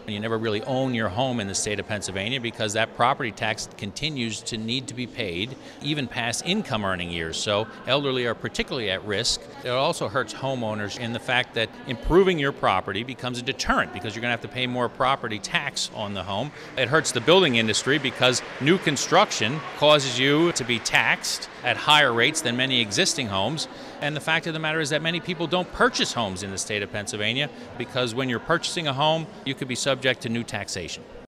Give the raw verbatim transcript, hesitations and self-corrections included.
And you never really own your home in the state of Pennsylvania because that property tax continues to need to be paid even past income earning years. So elderly are particularly at risk. It also hurts homeowners in the fact that improving your property becomes a deterrent because you're going to have to pay more property tax on the home. It hurts the building industry because new construction causes you to be taxed at higher rates than many existing homes. And the fact of the matter is that many people don't purchase homes in the state of Pennsylvania because when you're purchasing a home, you could be subject to new taxation.